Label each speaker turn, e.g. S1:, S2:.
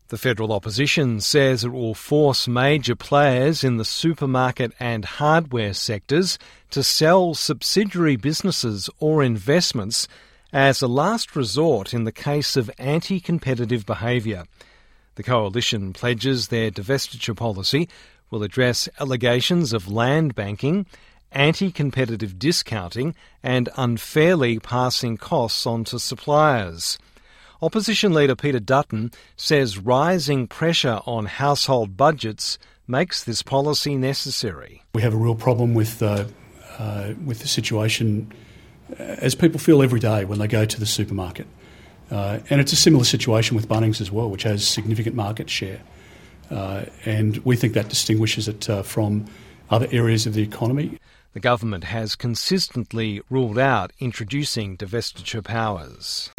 S1: The federal opposition says it will force major players in the supermarket and hardware sectors to sell subsidiary businesses or investments as a last resort in the case of anti-competitive behaviour. The coalition pledges their divestiture policy will address allegations of land banking, anti-competitive discounting and unfairly passing costs on to suppliers. Opposition leader Peter Dutton says rising pressure on household budgets makes this policy necessary.
S2: We have a real problem with the situation as people feel every day when they go to the supermarket. And it's a similar situation with Bunnings as well, which has significant market share. And we think that distinguishes it from other areas of the economy.
S1: The government has consistently ruled out introducing divestiture powers.